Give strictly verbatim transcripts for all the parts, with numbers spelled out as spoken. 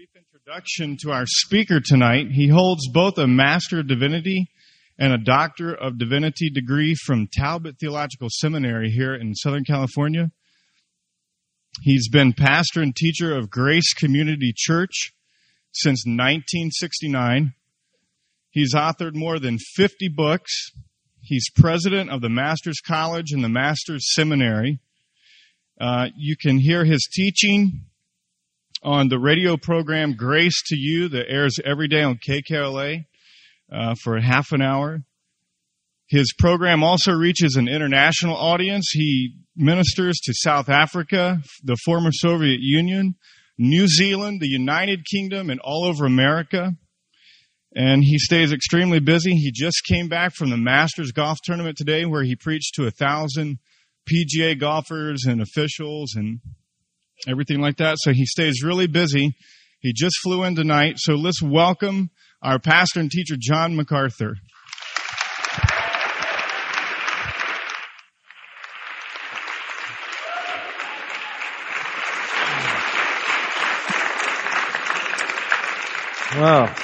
brief introduction to our speaker tonight. He holds both a Master of Divinity and a Doctor of Divinity degree from Talbot Theological Seminary here in Southern California. He's been pastor and teacher of Grace Community Church since nineteen sixty-nine. He's authored more than fifty books. He's president of the Master's College and the Master's Seminary. Uh, you can hear his teaching on the radio program Grace to You that airs every day on K K L A uh, for half an hour. His program also reaches an international audience. He ministers to South Africa, the former Soviet Union, New Zealand, the United Kingdom, and all over America. And he stays extremely busy. He just came back from the Masters Golf Tournament today where he preached to a thousand P G A golfers and officials and everything like that. So he stays really busy. He just flew in tonight. So let's welcome our pastor and teacher, John MacArthur. Well,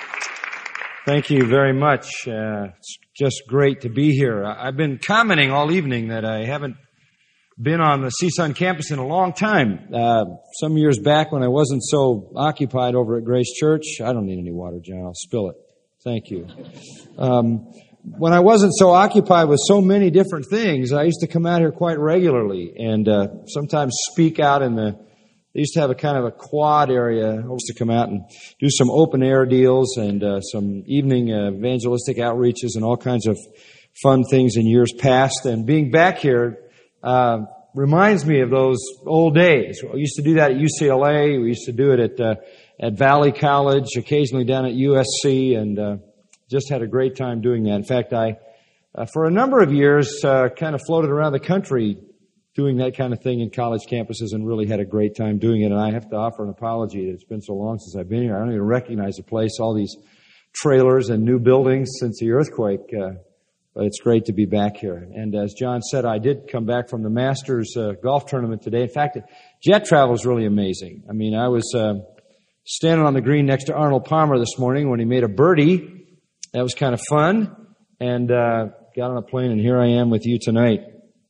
thank you very much. Uh, it's just great to be here. I've been commenting all evening that I haven't been on the CSUN campus in a long time. Uh, some years back when I wasn't so occupied over at Grace Church, I don't need any water, John, I'll spill it. Thank you. Um, when I wasn't so occupied with so many different things, I used to come out here quite regularly and uh, sometimes speak out in the, they used to have a kind of a quad area. I used to come out and do some open air deals and uh, some evening uh, evangelistic outreaches and all kinds of fun things in years past. And being back here Uh, reminds me of those old days. We used to do that at U C L A. We used to do it at uh, at Valley College, occasionally down at U S C, and uh, just had a great time doing that. In fact, I, uh, for a number of years, uh, kind of floated around the country doing that kind of thing in college campuses and really had a great time doing it. And I have to offer an apology that it's been so long since I've been here. I don't even recognize the place, all these trailers and new buildings since the earthquake. Uh, But it's great to be back here. And as John said, I did come back from the Masters uh, golf tournament today. In fact, jet travel is really amazing. I mean, I was uh, standing on the green next to Arnold Palmer this morning when he made a birdie. That was kind of fun. And uh, got on a plane, and here I am with you tonight.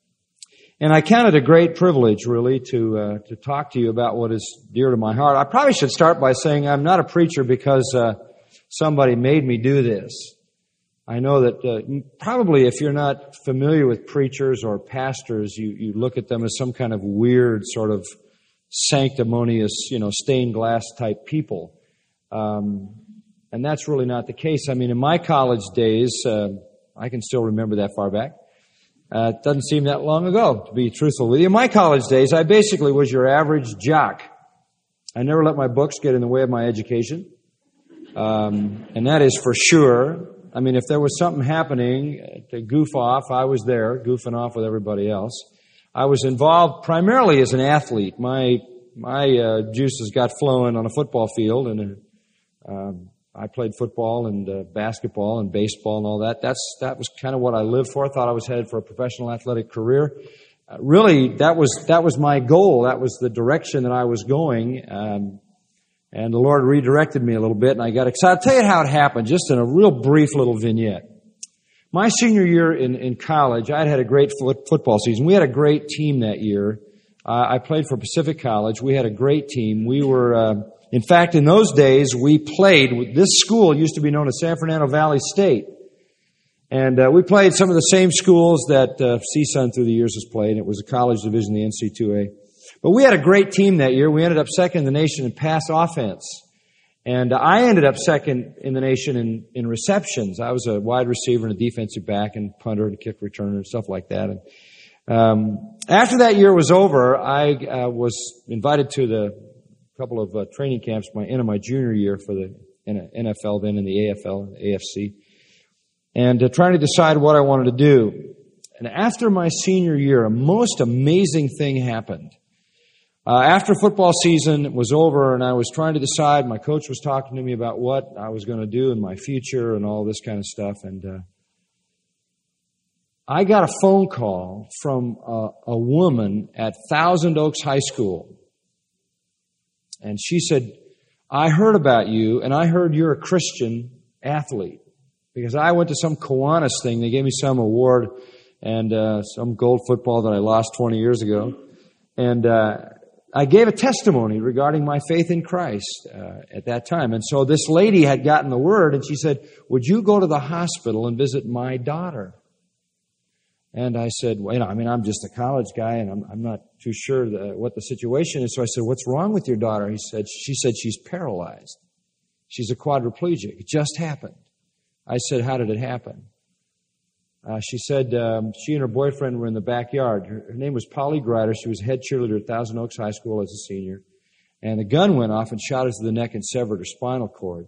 And I count it a great privilege, really, to uh, to talk to you about what is dear to my heart. I probably should start by saying I'm not a preacher because uh, somebody made me do this. I know that uh, probably if you're not familiar with preachers or pastors, you, you look at them as some kind of weird sort of sanctimonious, you know, stained glass type people. Um, and that's really not the case. I mean, in my college days, uh, I can still remember that far back. Uh, it doesn't seem that long ago, to be truthful with you. In my college days, I basically was your average jock. I never let my books get in the way of my education. Um, and that is for sure. I mean, if there was something happening to goof off, I was there, goofing off with everybody else. I was involved primarily as an athlete. My my uh, juices got flowing on a football field, and uh, um, I played football and uh, basketball and baseball and all that. That's that was kind of what I lived for. I thought I was headed for a professional athletic career. Uh, really, that was that was my goal. That was the direction that I was going. Um, And the Lord redirected me a little bit, and I got excited. I'll tell you how it happened, just in a real brief little vignette. My senior year in, in college, I had had a great foot, football season. We had a great team that year. Uh, I played for Pacific College. We had a great team. We were, uh, in fact, in those days, we played. This school used to be known as San Fernando Valley State. And uh, we played some of the same schools that uh, CSUN through the years has played. It was a college division, the N C two A. But we had a great team that year. We ended up second in the nation in pass offense. And I ended up second in the nation in, in receptions. I was a wide receiver and a defensive back and punter and kick returner and stuff like that. And um, after that year was over, I uh, was invited to the couple of uh, training camps my end of my junior year for the N F L then and the A F L and the A F C. And uh, trying to decide what I wanted to do. And after my senior year, a most amazing thing happened. Uh, after football season was over and I was trying to decide, my coach was talking to me about what I was going to do in my future and all this kind of stuff. And uh, I got a phone call from a, a woman at Thousand Oaks High School. And she said, I heard about you, and I heard you're a Christian athlete. Because I went to some Kiwanis thing. They gave me some award and uh, some gold football that I lost twenty years ago. And uh, I gave a testimony regarding my faith in Christ uh, at that time. And so this lady had gotten the word, and she said, would you go to the hospital and visit my daughter? And I said, well, you know, I mean, I'm just a college guy, and I'm, I'm not too sure the, what the situation is. So I said, what's wrong with your daughter? He said, she said she's paralyzed. She's a quadriplegic. It just happened. I said, how did it happen? Uh, she said um, she and her boyfriend were in the backyard. Her, her name was Polly Grider. She was head cheerleader at Thousand Oaks High School as a senior. And the gun went off and shot her to the neck and severed her spinal cord.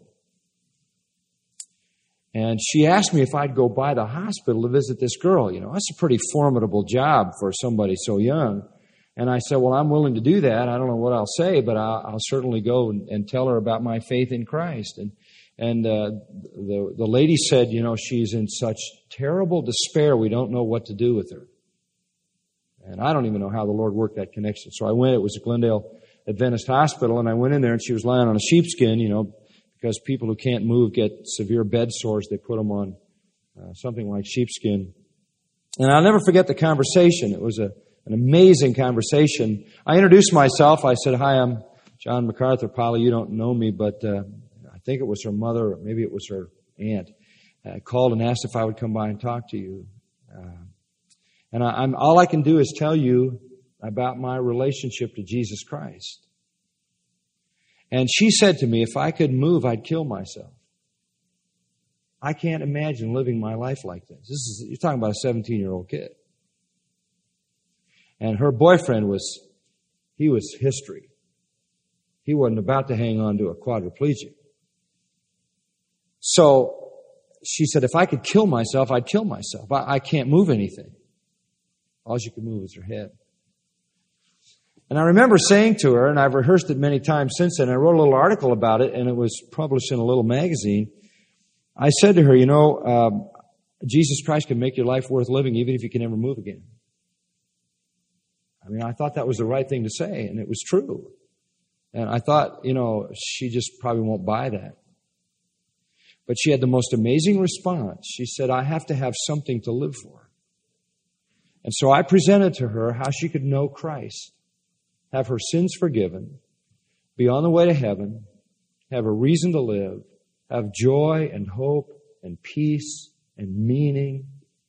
And she asked me if I'd go by the hospital to visit this girl. You know, that's a pretty formidable job for somebody so young. And I said, well, I'm willing to do that. I don't know what I'll say, but I'll, I'll certainly go and, and tell her about my faith in Christ. And And uh, the the lady said, you know, she's in such terrible despair, we don't know what to do with her. And I don't even know how the Lord worked that connection. So I went, it was at Glendale Adventist Hospital, and I went in there, and she was lying on a sheepskin, you know, because people who can't move get severe bed sores. They put them on uh, something like sheepskin. And I'll never forget the conversation. It was a an amazing conversation. I introduced myself. I said, hi, I'm John MacArthur. Polly, you don't know me, but uh, I think it was her mother, or maybe it was her aunt, uh, called and asked if I would come by and talk to you. Uh, and I, I'm, all I can do is tell you about my relationship to Jesus Christ. And she said to me, if I could move, I'd kill myself. I can't imagine living my life like this. This is, you're talking about a seventeen-year-old kid. And her boyfriend was, he was history. He wasn't about to hang on to a quadriplegic. So she said, if I could kill myself, I'd kill myself. I, I can't move anything. All she could move was her head. And I remember saying to her, and I've rehearsed it many times since then, I wrote a little article about it, and it was published in a little magazine. I said to her, you know, um, Jesus Christ can make your life worth living even if you can never move again. I mean, I thought that was the right thing to say, and it was true. And I thought, you know, she just probably won't buy that. But she had the most amazing response. She said, I have to have something to live for. And so I presented to her how she could know Christ, have her sins forgiven, be on the way to heaven, have a reason to live, have joy and hope and peace and meaning.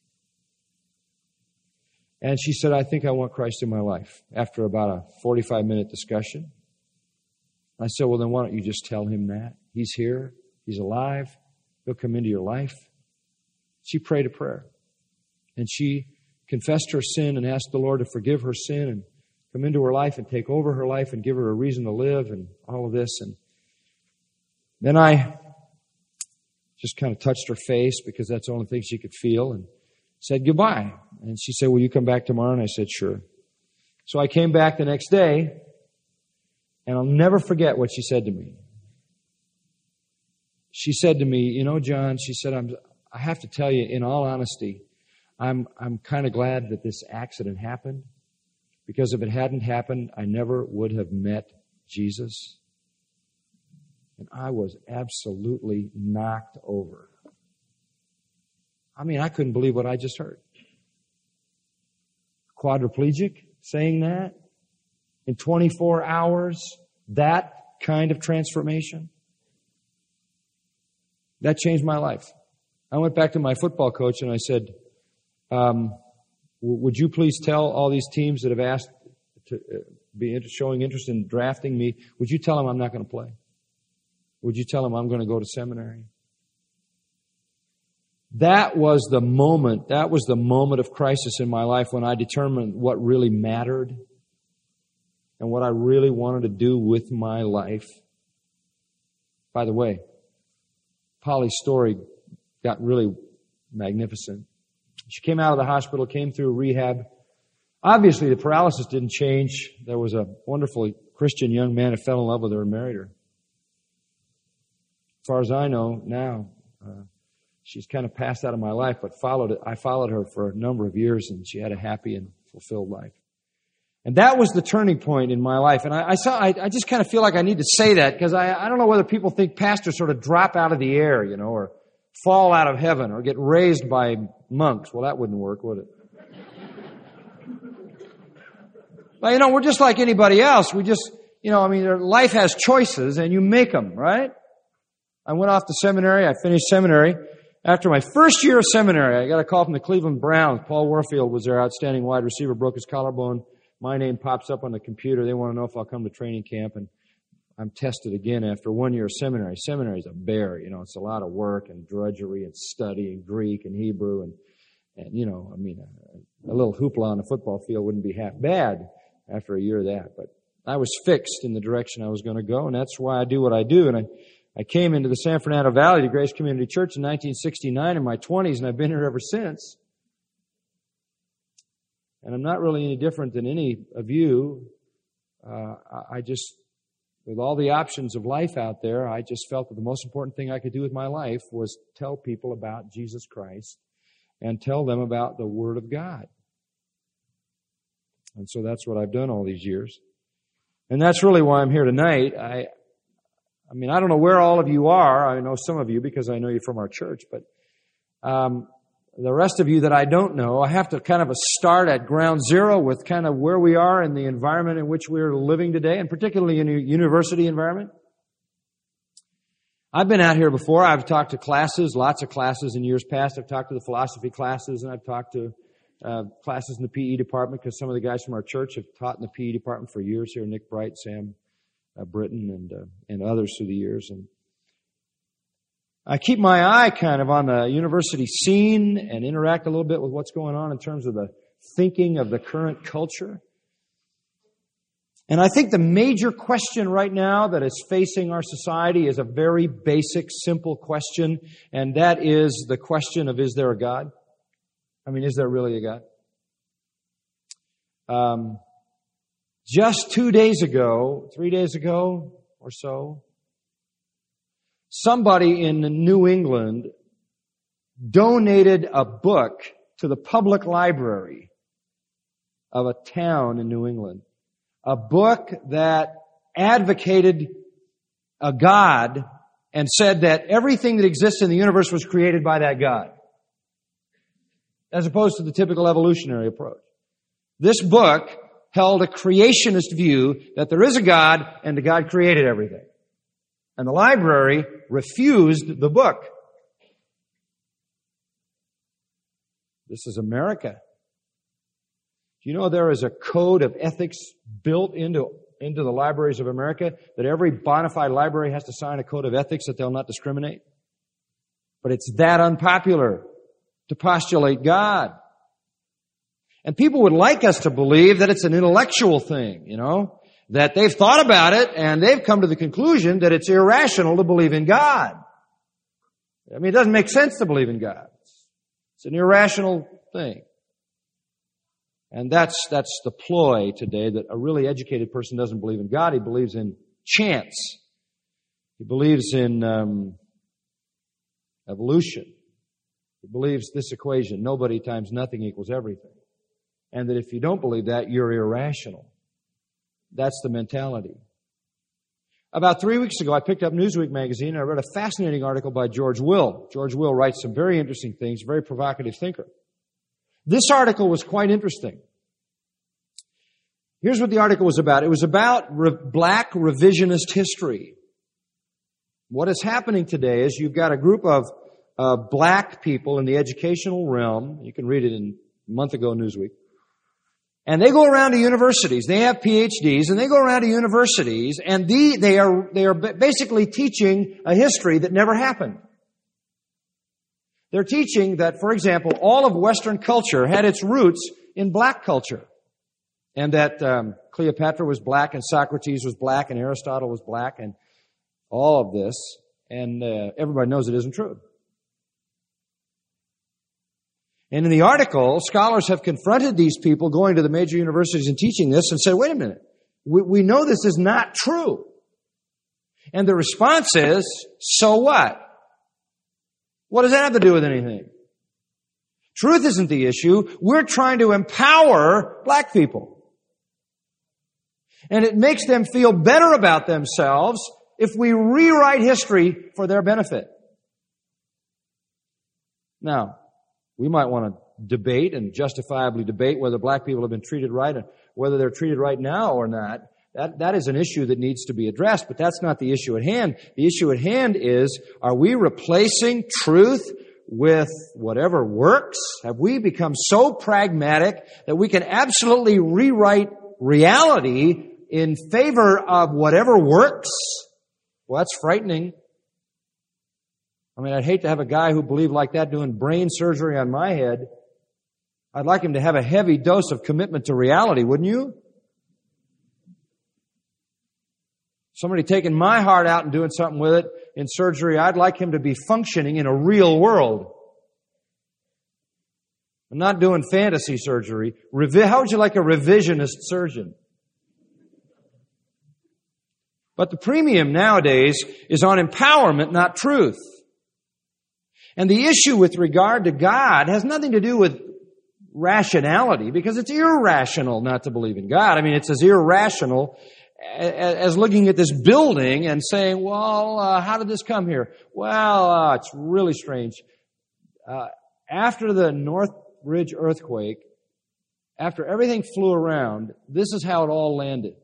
And she said, I think I want Christ in my life. After about a forty-five minute discussion, I said, well, then why don't you just tell him that? He's here. He's alive. He'll come into your life. She prayed a prayer. And she confessed her sin and asked the Lord to forgive her sin and come into her life and take over her life and give her a reason to live and all of this. And then I just kind of touched her face because that's the only thing she could feel and said goodbye. And she said, will you come back tomorrow? And I said, sure. So I came back the next day, and I'll never forget what she said to me. She said to me, you know, John, she said, I'm, I have to tell you, in all honesty, I'm, I'm kind of glad that this accident happened, because if it hadn't happened, I never would have met Jesus. And I was absolutely knocked over. I mean, I couldn't believe what I just heard. Quadriplegic saying that in twenty-four hours, that kind of transformation. That changed my life. I went back to my football coach and I said, um, would you please tell all these teams that have asked to be showing interest in drafting me, would you tell them I'm not going to play? Would you tell them I'm going to go to seminary? That was the moment, that was the moment of crisis in my life when I determined what really mattered and what I really wanted to do with my life. By the way, Polly's story got really magnificent. She came out of the hospital, came through rehab. Obviously, the paralysis didn't change. There was a wonderful Christian young man who fell in love with her and married her. As far as I know now, uh, she's kind of passed out of my life, but followed it. I followed her for a number of years, and she had a happy and fulfilled life. And that was the turning point in my life. And I, I saw, I, I just kind of feel like I need to say that because I, I don't know whether people think pastors sort of drop out of the air, you know, or fall out of heaven or get raised by monks. Well, that wouldn't work, would it? Well, you know, we're just like anybody else. We just, you know, I mean, life has choices and you make them, right? I went off to seminary. I finished seminary. After my first year of seminary, I got a call from the Cleveland Browns. Paul Warfield was their outstanding wide receiver, broke his collarbone. My name pops up on the computer. They want to know if I'll come to training camp, and I'm tested again after one year of seminary. Seminary is a bear, you know. It's a lot of work and drudgery and study and Greek and Hebrew and, and you know, I mean, a, a little hoopla on the football field wouldn't be half bad after a year of that. But I was fixed in the direction I was going to go, and that's why I do what I do. And I, I came into the San Fernando Valley to Grace Community Church in nineteen sixty-nine in my twenties, and I've been here ever since. And I'm not really any different than any of you. Uh, I just, with all the options of life out there, I just felt that the most important thing I could do with my life was tell people about Jesus Christ and tell them about the Word of God. And so that's what I've done all these years. And that's really why I'm here tonight. I, I mean, I don't know where all of you are. I know some of you because I know you from our church, but, um, the rest of you that I don't know, I have to kind of start at ground zero with kind of where we are in the environment in which we're living today, and particularly in a university environment. I've been out here before. I've talked to classes, lots of classes in years past. I've talked to the philosophy classes, and I've talked to uh, classes in the P E department because some of the guys from our church have taught in the P E department for years here, Nick Bright, Sam uh, Britton, and uh, and others through the years. And I keep my eye kind of on the university scene and interact a little bit with what's going on in terms of the thinking of the current culture. And I think the major question right now that is facing our society is a very basic, simple question, and that is the question of, is there a God? I mean, is there really a God? Um, just two days ago, three days ago or so, somebody in New England donated a book to the public library of a town in New England. A book that advocated a God and said that everything that exists in the universe was created by that God, as opposed to the typical evolutionary approach. This book held a creationist view that there is a God and that God created everything. And the library refused the book. This is America. Do you know there is a code of ethics built into, into the libraries of America, that every bona fide library has to sign a code of ethics that they'll not discriminate? But it's that unpopular to postulate God. And people would like us to believe that it's an intellectual thing, you know, that they've thought about it and they've come to the conclusion that it's irrational to believe in God. I mean, it doesn't make sense to believe in God. It's an irrational thing. And that's, that's the ploy today, that a really educated person doesn't believe in God. He believes in chance. He believes in um, evolution. He believes this equation, nobody times nothing equals everything. And that if you don't believe that, you're irrational. That's the mentality. About three weeks ago, I picked up Newsweek magazine and I read a fascinating article by George Will. George Will writes some very interesting things, very provocative thinker. This article was quite interesting. Here's what the article was about. It was about re- black revisionist history. What is happening today is you've got a group of uh, black people in the educational realm. You can read it in a month ago Newsweek. And they go around to universities. They have P H Ds, and they go around to universities, and the, they are they are basically teaching a history that never happened. They're teaching that, for example, all of Western culture had its roots in black culture, and that um, Cleopatra was black, and Socrates was black, and Aristotle was black, and all of this, and uh, everybody knows it isn't true. And in the article, scholars have confronted these people going to the major universities and teaching this and said, wait a minute, we, we know this is not true. And the response is, so what? What does that have to do with anything? Truth isn't the issue. We're trying to empower black people. And it makes them feel better about themselves if we rewrite history for their benefit. Now, we might want to debate and justifiably debate whether black people have been treated right and whether they're treated right now or not. That, that is an issue that needs to be addressed, but that's not the issue at hand. The issue at hand is, are we replacing truth with whatever works? Have we become so pragmatic that we can absolutely rewrite reality in favor of whatever works? Well, that's frightening. I mean, I'd hate to have a guy who believed like that doing brain surgery on my head. I'd like him to have a heavy dose of commitment to reality, wouldn't you? Somebody taking my heart out and doing something with it in surgery, I'd like him to be functioning in a real world. I'm not doing fantasy surgery. Revi- How would you like a revisionist surgeon? But the premium nowadays is on empowerment, not truth. And the issue with regard to God has nothing to do with rationality, because it's irrational not to believe in God. I mean, it's as irrational as looking at this building and saying, well, uh, how did this come here? Well, uh, it's really strange. Uh, after the Northridge earthquake, after everything flew around, this is how it all landed.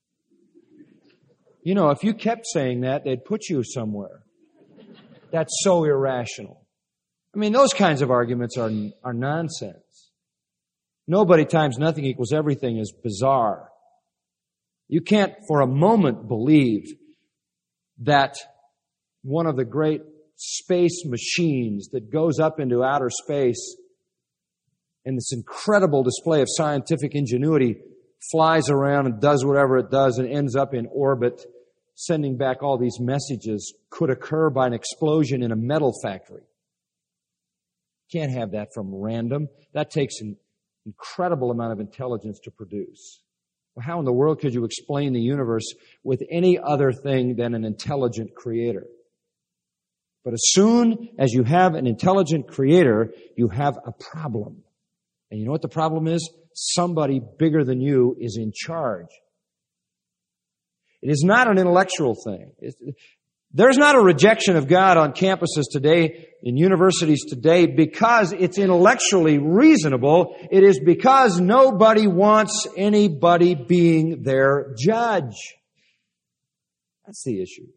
You know, if you kept saying that, they'd put you somewhere. That's so irrational. I mean, those kinds of arguments are, are nonsense. Nobody times nothing equals everything is bizarre. You can't for a moment believe that one of the great space machines that goes up into outer space and this incredible display of scientific ingenuity flies around and does whatever it does and ends up in orbit, sending back all these messages, could occur by an explosion in a metal factory. Can't have that from random. That takes an incredible amount of intelligence to produce. Well, how in the world could you explain the universe with any other thing than an intelligent creator? But as soon as you have an intelligent creator, you have a problem. And you know what the problem is? Somebody bigger than you is in charge. It is not an intellectual thing. It's, there's not a rejection of God on campuses today, in universities today, because it's intellectually reasonable. It is because nobody wants anybody being their judge. That's the issue.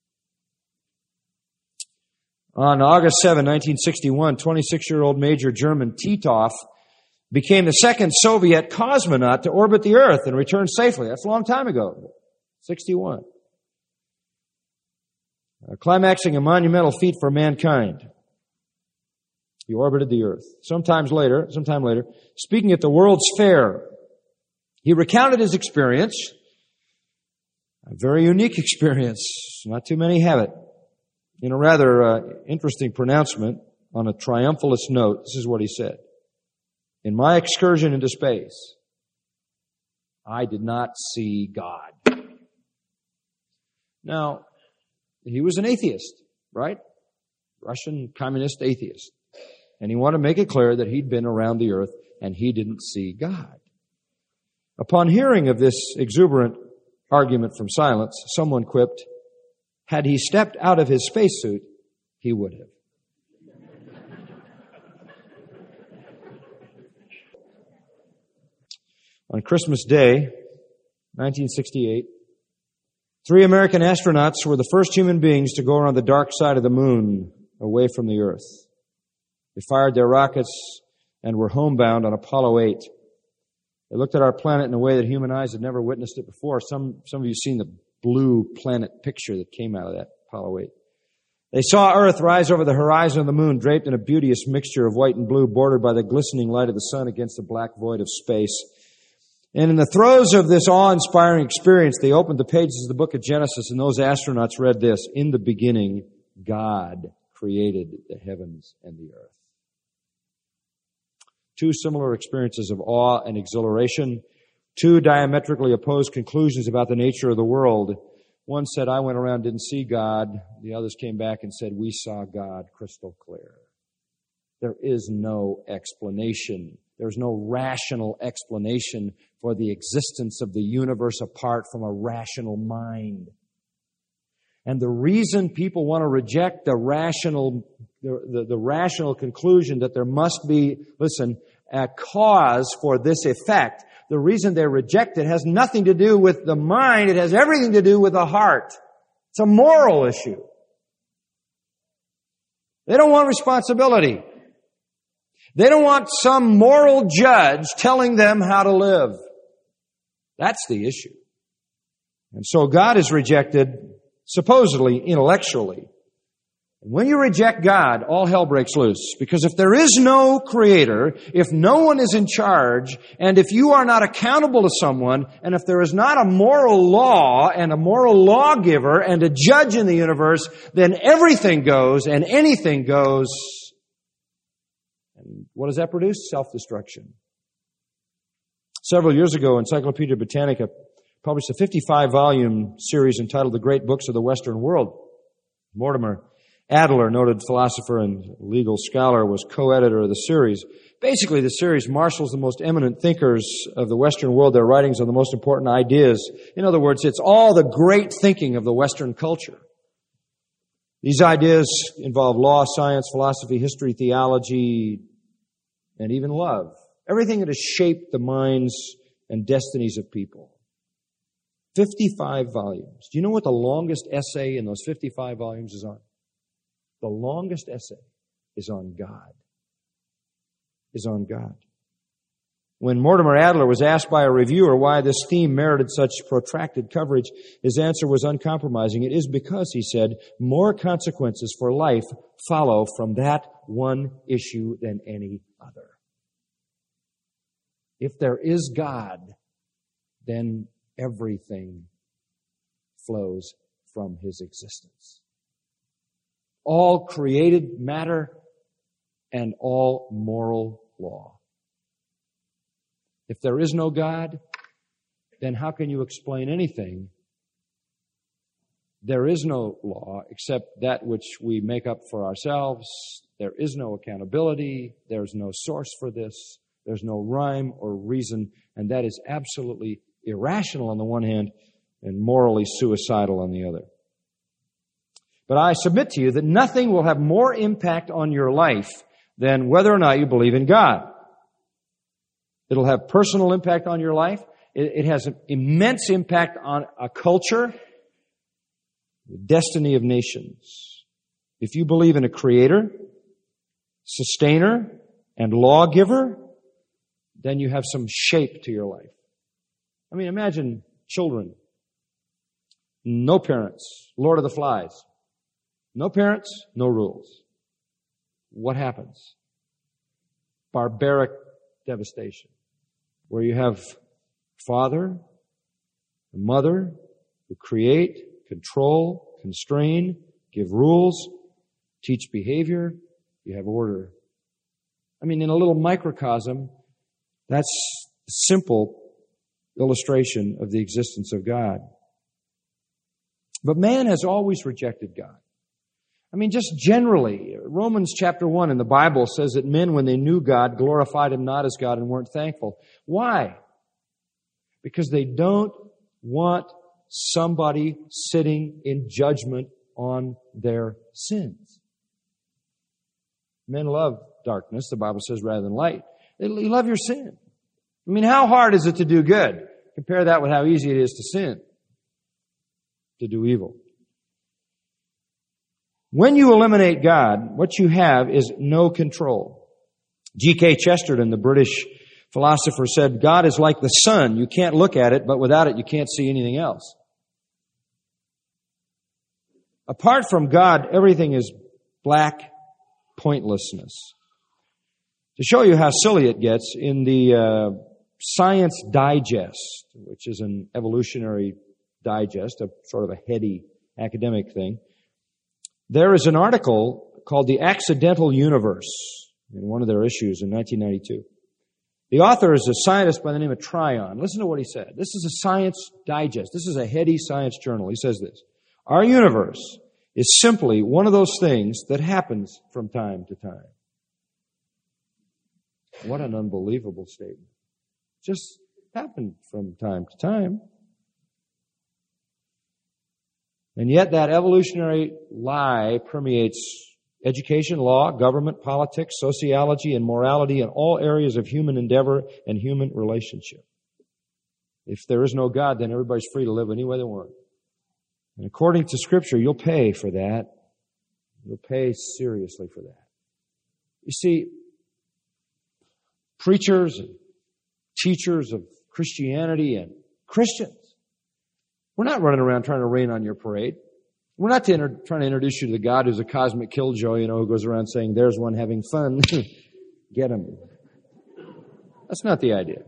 On August seventh, nineteen sixty-one, twenty-six-year-old Major German Titov became the second Soviet cosmonaut to orbit the Earth and return safely. That's a long time ago. sixty-one. Uh, climaxing a monumental feat for mankind. He orbited the Earth. Sometimes later, sometime later, speaking at the World's Fair, he recounted his experience, a very unique experience. Not too many have it. In a rather uh, interesting pronouncement on a triumphalist note, this is what he said. In my excursion into space, I did not see God. Now, he was an atheist, right? Russian communist atheist. And he wanted to make it clear that he'd been around the earth and he didn't see God. Upon hearing of this exuberant argument from silence, someone quipped, had he stepped out of his spacesuit, he would have. On Christmas Day, nineteen sixty-eight, three American astronauts were the first human beings to go around the dark side of the moon, away from the Earth. They fired their rockets and were homebound on Apollo eight. They looked at our planet in a way that human eyes had never witnessed it before. Some, some of you have seen the blue planet picture that came out of that Apollo eight. They saw Earth rise over the horizon of the moon, draped in a beauteous mixture of white and blue, bordered by the glistening light of the sun against the black void of space. And in the throes of this awe-inspiring experience, they opened the pages of the book of Genesis, and those astronauts read this: in the beginning, God created the heavens and the earth. Two similar experiences of awe and exhilaration, two diametrically opposed conclusions about the nature of the world. One said, I went around, didn't see God. The others came back and said, we saw God crystal clear. There is no explanation There's no rational explanation for the existence of the universe apart from a rational mind. And the reason people want to reject the rational, the, the, the rational conclusion that there must be, listen, a cause for this effect, the reason they reject it has nothing to do with the mind. It has everything to do with the heart. It's a moral issue. They don't want responsibility. They don't want some moral judge telling them how to live. That's the issue. And so God is rejected supposedly intellectually. And when you reject God, all hell breaks loose. Because if there is no creator, if no one is in charge, and if you are not accountable to someone, and if there is not a moral law and a moral lawgiver and a judge in the universe, then everything goes and anything goes. And what does that produce? Self-destruction. Several years ago, Encyclopedia Britannica published a fifty-five volume series entitled The Great Books of the Western World. Mortimer Adler, noted philosopher and legal scholar, was co-editor of the series. Basically, the series marshals the most eminent thinkers of the Western world, their writings on the most important ideas. In other words, it's all the great thinking of the Western culture. These ideas involve law, science, philosophy, history, theology, and even love. Everything that has shaped the minds and destinies of people. fifty-five volumes. Do you know what the longest essay in those fifty-five volumes is on? The longest essay is on God. Is on God. When Mortimer Adler was asked by a reviewer why this theme merited such protracted coverage, his answer was uncompromising. It is because, he said, more consequences for life follow from that one issue than any other. If there is God, then everything flows from His existence. All created matter and all moral law. If there is no God, then how can you explain anything? There is no law except that which we make up for ourselves. There is no accountability. There's no source for this. There's no rhyme or reason. And that is absolutely irrational on the one hand and morally suicidal on the other. But I submit to you that nothing will have more impact on your life than whether or not you believe in God. It'll have personal impact on your life. It has an immense impact on a culture, the destiny of nations. If you believe in a creator, sustainer, and lawgiver, then you have some shape to your life. I mean, imagine children, no parents, Lord of the Flies. No parents, no rules. What happens? Barbaric devastation. Where you have father, mother who create, control, constrain, give rules, teach behavior. You have order. I mean, in a little microcosm, that's a simple illustration of the existence of God. But man has always rejected God. I mean, just generally, Romans chapter one in the Bible says that men, when they knew God, glorified Him not as God and weren't thankful. Why? Because they don't want somebody sitting in judgment on their sins. Men love darkness, the Bible says, rather than light. They love your sin. I mean, how hard is it to do good? Compare that with how easy it is to sin, to do evil. When you eliminate God, what you have is no control. G K Chesterton, the British philosopher, said, God is like the sun. You can't look at it, but without it, you can't see anything else. Apart from God, everything is black pointlessness. To show you how silly it gets, in the uh, Science Digest, which is an evolutionary digest, a sort of a heady academic thing, there is an article called The Accidental Universe in one of their issues in nineteen ninety-two. The author is a scientist by the name of Tryon. Listen to what he said. This is a Science Digest. This is a heady science journal. He says this: our universe is simply one of those things that happens from time to time. What an unbelievable statement. Just happened from time to time. And yet that evolutionary lie permeates education, law, government, politics, sociology, and morality in all areas of human endeavor and human relationship. If there is no God, then everybody's free to live any way they want. And according to Scripture, you'll pay for that. You'll pay seriously for that. You see, preachers and teachers of Christianity and Christians, we're not running around trying to rain on your parade. We're not to inter- trying to introduce you to the God who's a cosmic killjoy, you know, who goes around saying, there's one having fun. Get him. That's not the idea.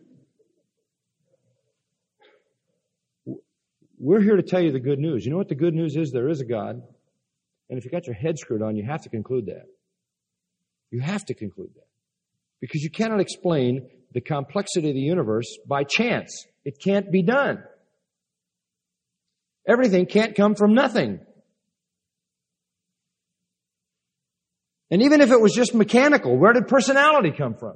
We're here to tell you the good news. You know what the good news is? There is a God. And if you got your head screwed on, you have to conclude that. You have to conclude that. Because you cannot explain the complexity of the universe by chance. It can't be done. Everything can't come from nothing. And even if it was just mechanical, where did personality come from?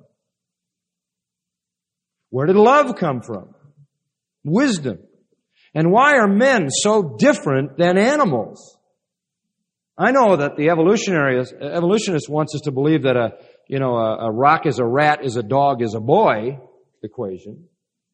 Where did love come from? Wisdom. And why are men so different than animals? I know that the evolutionarists, evolutionists wants us to believe that a, you know, a, a rock is a rat is a dog is a boy equation.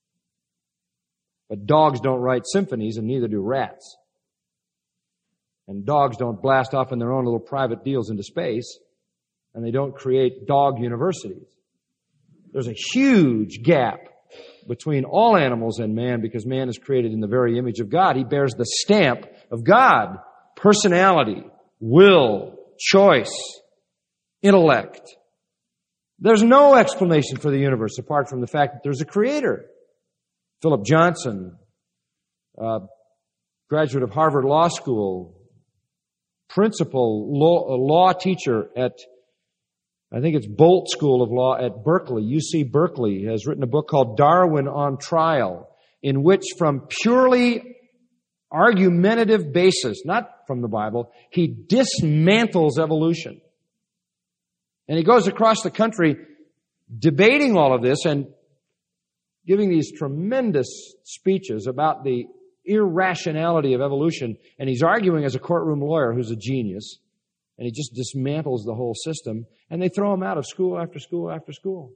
But dogs don't write symphonies, and neither do rats. And dogs don't blast off in their own little private deals into space, and they don't create dog universities. There's a huge gap between all animals and man because man is created in the very image of God. He bears the stamp of God, personality, will, choice, intellect. There's no explanation for the universe apart from the fact that there's a creator. Philip Johnson, uh, graduate of Harvard Law School, principal law, law teacher at, I think it's Bolt School of Law at Berkeley, U C Berkeley, has written a book called Darwin on Trial, in which from purely argumentative basis, not from the Bible, he dismantles evolution. And he goes across the country debating all of this and giving these tremendous speeches about the irrationality of evolution. And he's arguing as a courtroom lawyer who's a genius. And he just dismantles the whole system. And they throw him out of school after school after school.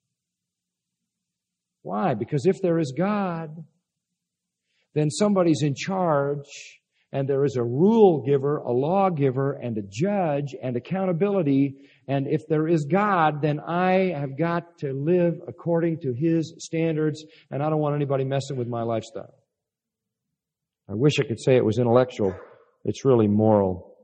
Why? Because if there is God, then somebody's in charge, and there is a rule giver, a lawgiver, and a judge, and accountability. And if there is God, then I have got to live according to His standards, and I don't want anybody messing with my lifestyle. I wish I could say it was intellectual. It's really moral.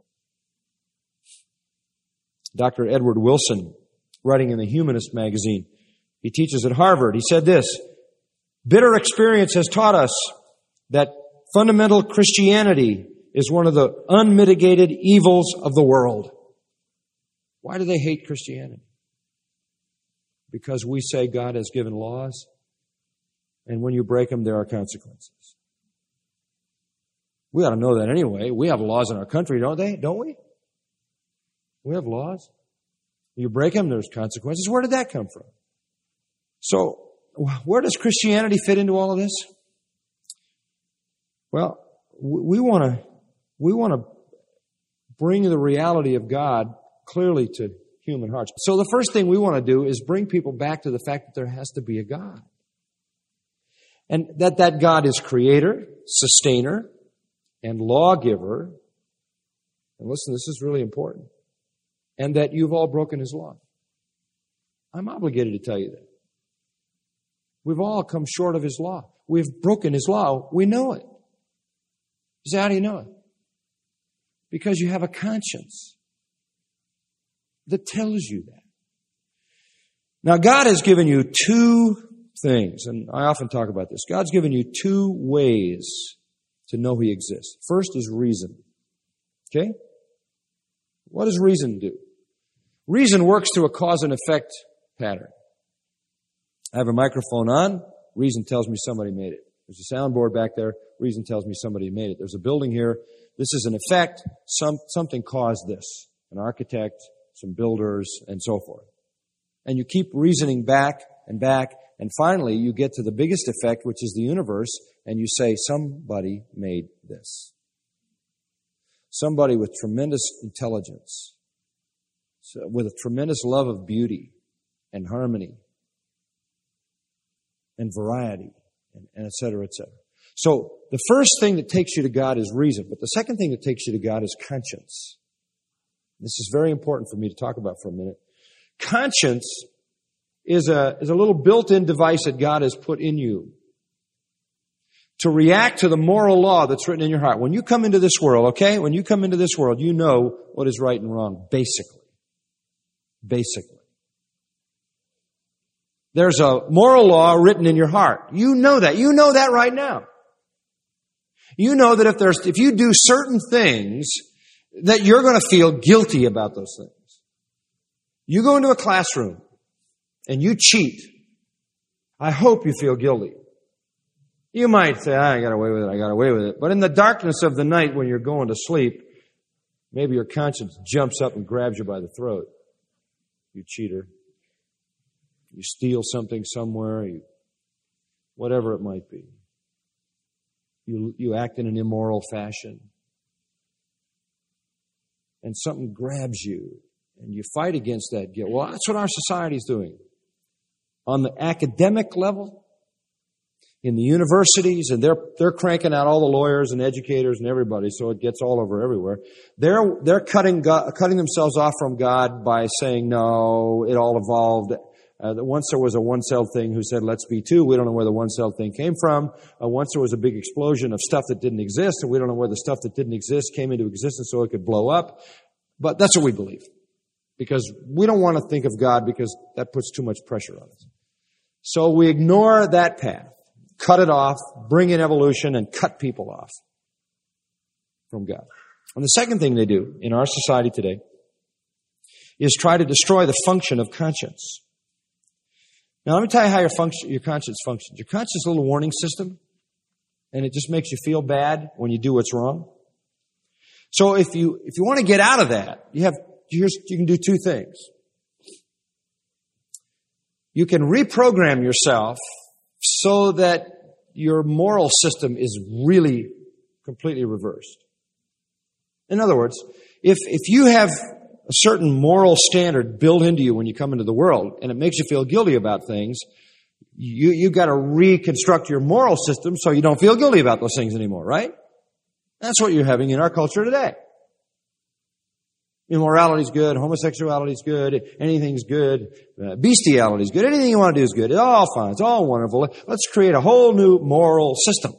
Doctor Edward Wilson, writing in the Humanist magazine, he teaches at Harvard. He said this, bitter experience has taught us that fundamental Christianity is one of the unmitigated evils of the world. Why do they hate Christianity? Because we say God has given laws, and when you break them, there are consequences. We ought to know that anyway. We have laws in our country, don't they? Don't we? We have laws. You break them, there's consequences. Where did that come from? So, where does Christianity fit into all of this? Well, we want to we want to bring the reality of God clearly to human hearts. So the first thing we want to do is bring people back to the fact that there has to be a God. And that that God is creator, sustainer, and lawgiver. And listen, this is really important. And that you've all broken His law. I'm obligated to tell you that. We've all come short of His law. We've broken His law. We know it. You say, how do you know it? Because you have a conscience that tells you that. Now, God has given you two things, and I often talk about this. God's given you two ways to know He exists. First is reason. Okay? What does reason do? Reason works through a cause and effect pattern. I have a microphone on. Reason tells me somebody made it. There's a soundboard back there. Reason tells me somebody made it. There's a building here. This is an effect. Some, something caused this. An architect, some builders, and so forth. And you keep reasoning back and back, and finally you get to the biggest effect, which is the universe, and you say, somebody made this. Somebody with tremendous intelligence, with a tremendous love of beauty and harmony and variety, and, and et cetera, et cetera. So the first thing that takes you to God is reason, but the second thing that takes you to God is conscience. This is very important for me to talk about for a minute. Conscience is a, is a little built-in device that God has put in you to react to the moral law that's written in your heart. When you come into this world, okay, when you come into this world, you know what is right and wrong, basically. Basically. There's a moral law written in your heart. You know that. You know that right now. You know that if there's, if you do certain things, that you're going to feel guilty about those things. You go into a classroom and you cheat. I hope you feel guilty. You might say, ah, I got away with it, I got away with it. But in the darkness of the night when you're going to sleep, maybe your conscience jumps up and grabs you by the throat. You cheater. You steal something somewhere, you, whatever it might be. You, you act in an immoral fashion. And something grabs you, and you fight against that guilt. Well, that's what our society's doing. On the academic level, in the universities, and they're they're cranking out all the lawyers and educators and everybody, so it gets all over everywhere. They're they're cutting God, cutting themselves off from God by saying, no, it all evolved. Uh, once there was a one-celled thing who said, let's be two. We don't know where the one-celled thing came from. Uh, once there was a big explosion of stuff that didn't exist, and we don't know where the stuff that didn't exist came into existence so it could blow up. But that's what we believe. Because we don't want to think of God because that puts too much pressure on us. So we ignore that path, cut it off, bring in evolution, and cut people off from God. And the second thing they do in our society today is try to destroy the function of conscience. Now, let me tell you how your function, your conscience functions. Your conscience is a little warning system, and it just makes you feel bad when you do what's wrong. So if you if you want to get out of that, you have here's you can do two things. You can reprogram yourself so that your moral system is really completely reversed. In other words, if if you have a certain moral standard built into you when you come into the world, and it makes you feel guilty about things, you, you've got to reconstruct your moral system so you don't feel guilty about those things anymore, right? That's what you're having in our culture today. Immorality's good, homosexuality's good, anything's good, uh, bestiality's good, anything you want to do is good. It's all fine, it's all wonderful. Let's create a whole new moral system.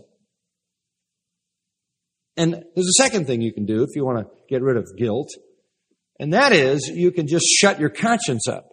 And there's a second thing you can do if you want to get rid of guilt. And that is, you can just shut your conscience up.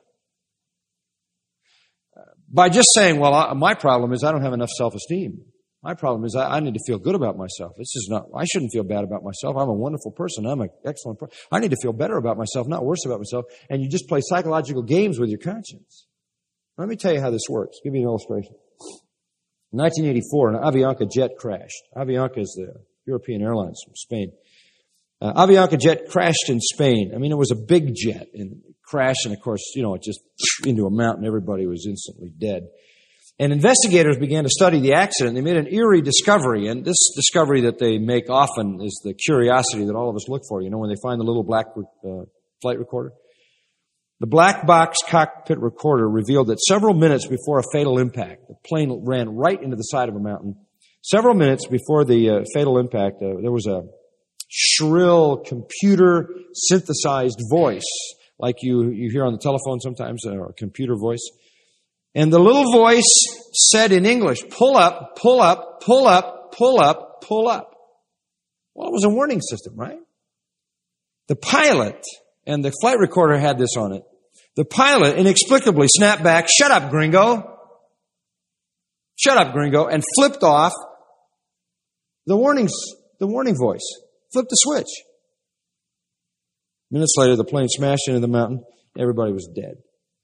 By just saying, well, I, my problem is I don't have enough self-esteem. My problem is I, I need to feel good about myself. This is not, I shouldn't feel bad about myself. I'm a wonderful person. I'm an excellent person. I need to feel better about myself, not worse about myself. And you just play psychological games with your conscience. Let me tell you how this works. Give you an illustration. In nineteen eighty-four, an Avianca jet crashed. Avianca is the European Airlines from Spain. Uh, Avianca jet crashed in Spain. I mean, it was a big jet and it crashed, and of course, you know, it just into a mountain. Everybody was instantly dead. And investigators began to study the accident. They made an eerie discovery, and this discovery that they make often is the curiosity that all of us look for. You know, when they find the little black uh, flight recorder. The black box cockpit recorder revealed that several minutes before a fatal impact, the plane ran right into the side of a mountain. Several minutes before the uh, fatal impact, uh, there was a shrill computer synthesized voice like you, you hear on the telephone sometimes, or a computer voice. And the little voice said in English, pull up, pull up, pull up, pull up, pull up. Well, it was a warning system, right? The pilot, and the flight recorder had this on it, the pilot inexplicably snapped back, shut up, gringo. Shut up, gringo, and flipped off the warnings, the warning voice. Flipped the switch. Minutes later, the plane smashed into the mountain. Everybody was dead.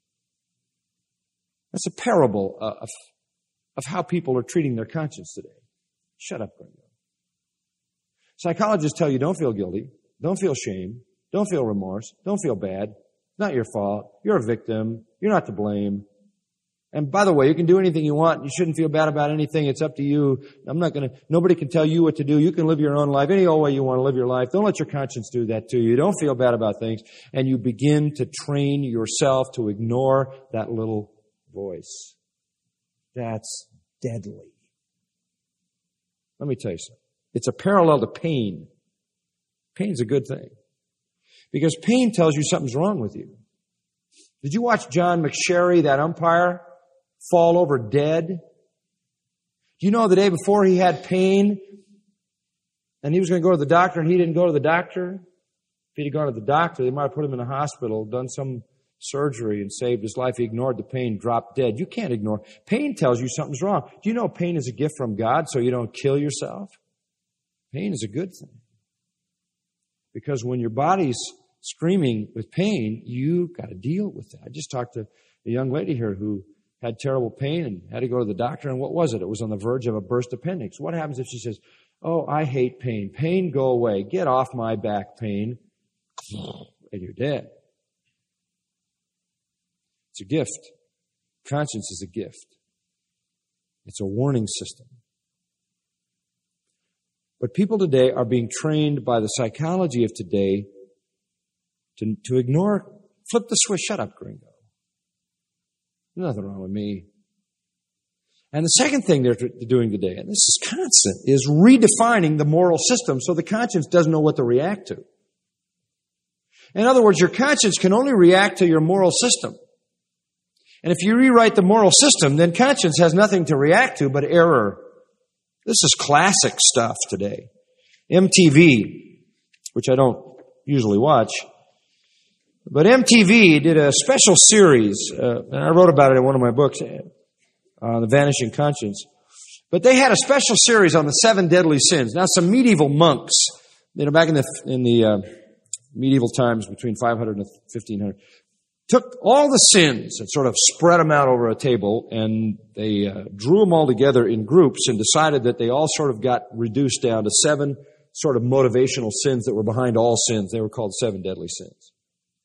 That's a parable uh, of, of how people are treating their conscience today. Shut up, gringo. Psychologists tell you don't feel guilty, don't feel shame, don't feel remorse, don't feel bad. It's not your fault. You're a victim. You're not to blame. And by the way, you can do anything you want. You shouldn't feel bad about anything. It's up to you. I'm not going to, nobody can tell you what to do. You can live your own life any old way you want to live your life. Don't let your conscience do that to you. Don't feel bad about things. And you begin to train yourself to ignore that little voice. That's deadly. Let me tell you something. It's a parallel to pain. Pain's a good thing. Because pain tells you something's wrong with you. Did you watch John McSherry, that umpire, fall over dead? Do you know the day before he had pain and he was going to go to the doctor and he didn't go to the doctor? If he'd have gone to the doctor, they might have put him in a hospital, done some surgery and saved his life. He ignored the pain, dropped dead. You can't ignore. Pain tells you something's wrong. Do you know pain is a gift from God so you don't kill yourself? Pain is a good thing. Because when your body's screaming with pain, you got to deal with that. I just talked to a young lady here who had terrible pain and had to go to the doctor. And what was it? It was on the verge of a burst appendix. What happens if she says, oh, I hate pain. Pain, go away. Get off my back, pain. And you're dead. It's a gift. Conscience is a gift. It's a warning system. But people today are being trained by the psychology of today to, to ignore, flip the switch, shut up, gringo. There's nothing wrong with me. And the second thing they're doing today, and this is constant, is redefining the moral system so the conscience doesn't know what to react to. In other words, your conscience can only react to your moral system. And if you rewrite the moral system, then conscience has nothing to react to but error. This is classic stuff today. M T V, which I don't usually watch, but M T V did a special series, uh, and I wrote about it in one of my books, uh, The Vanishing Conscience. But they had a special series on the seven deadly sins. Now, some medieval monks, you know, back in the in the uh, medieval times between five hundred and fifteen hundred, took all the sins and sort of spread them out over a table, and they uh, drew them all together in groups and decided that they all sort of got reduced down to seven sort of motivational sins that were behind all sins. They were called seven deadly sins.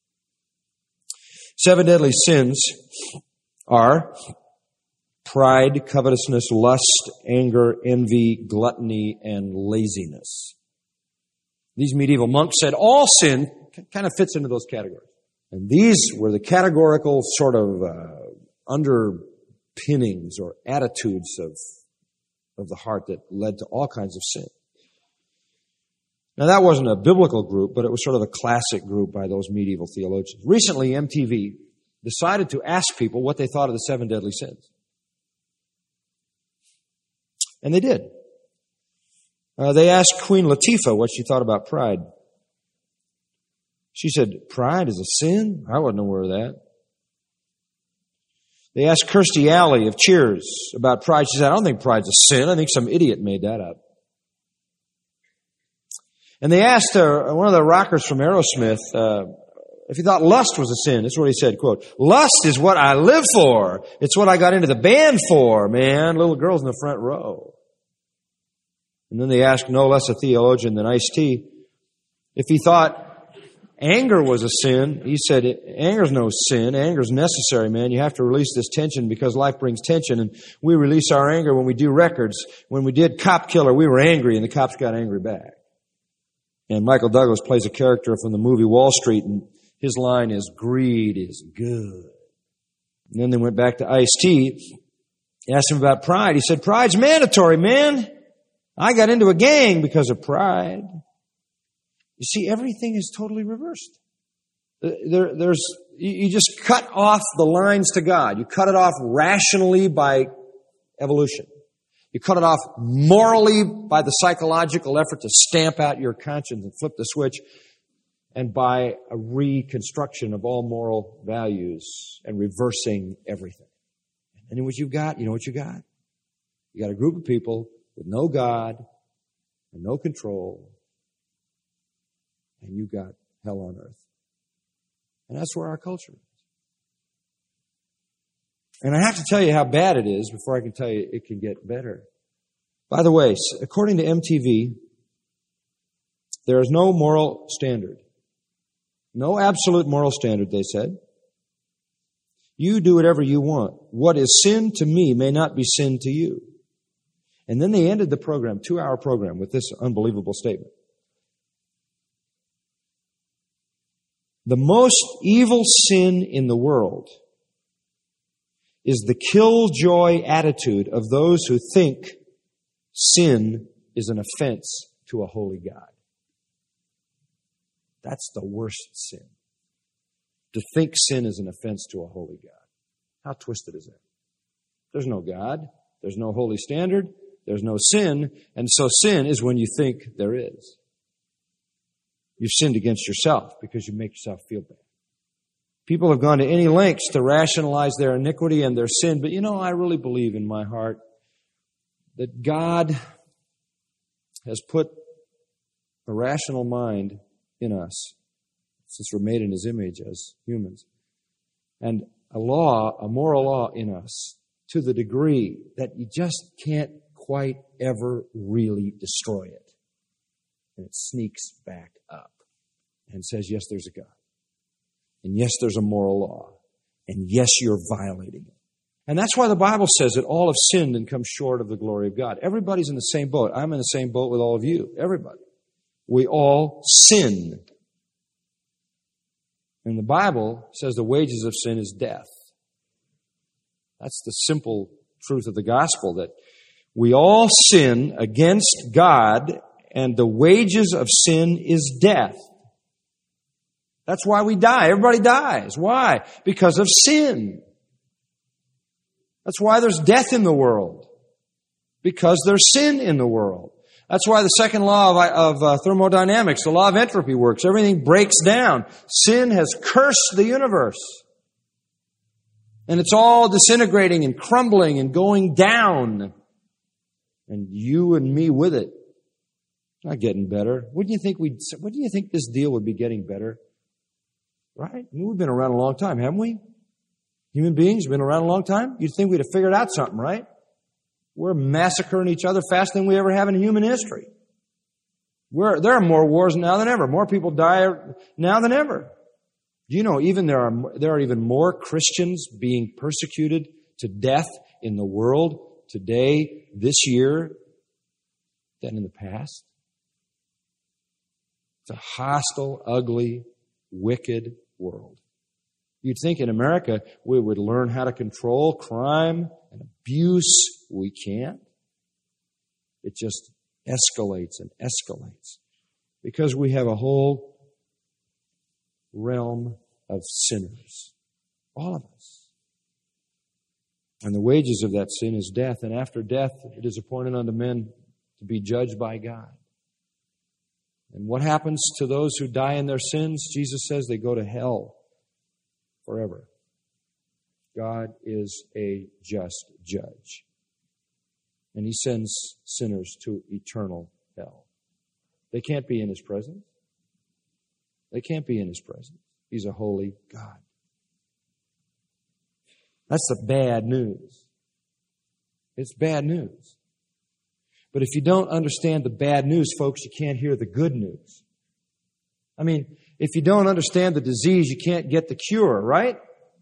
Seven deadly sins are pride, covetousness, lust, anger, envy, gluttony, and laziness. These medieval monks said all sin kind of fits into those categories. And these were the categorical sort of uh, underpinnings or attitudes of, of the heart that led to all kinds of sin. Now, that wasn't a biblical group, but it was sort of a classic group by those medieval theologians. Recently, M T V decided to ask people what they thought of the seven deadly sins. And they did. Uh, they asked Queen Latifah what she thought about pride. She said, pride is a sin? I wasn't aware of that. They asked Kirstie Alley of Cheers about pride. She said, I don't think pride's a sin. I think some idiot made that up. And they asked uh, one of the rockers from Aerosmith uh, if he thought lust was a sin. That's what he said, quote, lust is what I live for. It's what I got into the band for, man. Little girls in the front row. And then they asked no less a theologian than Ice-T if he thought anger was a sin. He said, anger's no sin. Anger's necessary, man. You have to release this tension because life brings tension. And we release our anger when we do records. When we did Cop Killer, we were angry and the cops got angry back. And Michael Douglas plays a character from the movie Wall Street, and his line is, greed is good. And then they went back to Ice-T, asked him about pride. He said, pride's mandatory, man. I got into a gang because of pride. You see, everything is totally reversed. There, there's, you just cut off the lines to God. You cut it off rationally by evolution. You cut it off morally by the psychological effort to stamp out your conscience and flip the switch, and by a reconstruction of all moral values and reversing everything. And then what you've got, you know what you got? You got a group of people with no God and no control, and you got hell on earth. And that's where our culture is. And I have to tell you how bad it is before I can tell you it can get better. By the way, according to M T V, there is no moral standard, No absolute moral standard, they said. You do whatever you want. What is sin to me may not be sin to you. And then they ended the program, two-hour program, with this unbelievable statement. The most evil sin in the world is the killjoy attitude of those who think sin is an offense to a holy God. That's the worst sin. To think sin is an offense to a holy God. How twisted is that? There's no God. There's no holy standard. There's no sin. And so sin is when you think there is. You've sinned against yourself because you make yourself feel bad. People have gone to any lengths to rationalize their iniquity and their sin. But you know, I really believe in my heart that God has put a rational mind in us, since we're made in His image as humans, and a law, a moral law in us to the degree that you just can't quite ever really destroy it. And it sneaks back up and says, yes, there's a God. And yes, there's a moral law. And yes, you're violating it. And that's why the Bible says that all have sinned and come short of the glory of God. Everybody's in the same boat. I'm in the same boat with all of you. Everybody. We all sin. And the Bible says the wages of sin is death. That's the simple truth of the gospel, that we all sin against God, and the wages of sin is death. That's why we die. Everybody dies. Why? Because of sin. That's why there's death in the world. Because there's sin in the world. That's why the second law of, of uh, thermodynamics, the law of entropy, works. Everything breaks down. Sin has cursed the universe. And it's all disintegrating and crumbling and going down. And you and me with it. It's not getting better. Wouldn't you think we'd, wouldn't you think this deal would be getting better? Right? I mean, we've been around a long time, haven't we? Human beings have been around a long time. You'd think we'd have figured out something, right? We're massacring each other faster than we ever have in human history. We're, there are more wars now than ever. More people die now than ever. Do you know even there are there are even more Christians being persecuted to death in the world today, this year, than in the past? It's a hostile, ugly, wicked world. You'd think in America we would learn how to control crime and abuse. We can't. It just escalates and escalates because we have a whole realm of sinners. All of us. And the wages of that sin is death. And after death, it is appointed unto men to be judged by God. And what happens to those who die in their sins? Jesus says they go to hell forever. God is a just judge. And He sends sinners to eternal hell. They can't be in His presence. They can't be in His presence. He's a holy God. That's the bad news. It's bad news. But if you don't understand the bad news, folks, you can't hear the good news. I mean, if you don't understand the disease, you can't get the cure, right?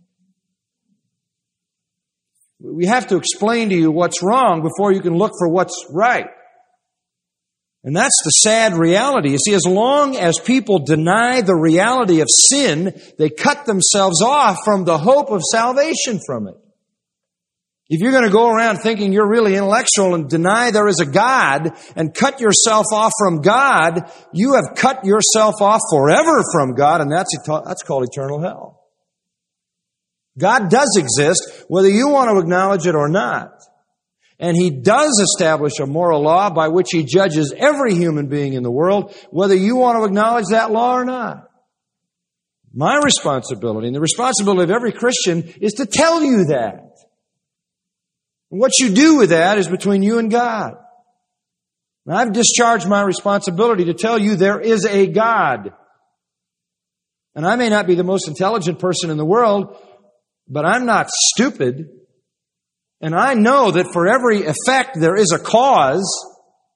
We have to explain to you what's wrong before you can look for what's right. And that's the sad reality. You see, as long as people deny the reality of sin, they cut themselves off from the hope of salvation from it. If you're going to go around thinking you're really intellectual and deny there is a God and cut yourself off from God, you have cut yourself off forever from God, and that's that's called eternal hell. God does exist, whether you want to acknowledge it or not. And He does establish a moral law by which He judges every human being in the world, whether you want to acknowledge that law or not. My responsibility, and the responsibility of every Christian, is to tell you that. And what you do with that is between you and God. And I've discharged my responsibility to tell you there is a God. And I may not be the most intelligent person in the world, but I'm not stupid. And I know that for every effect there is a cause.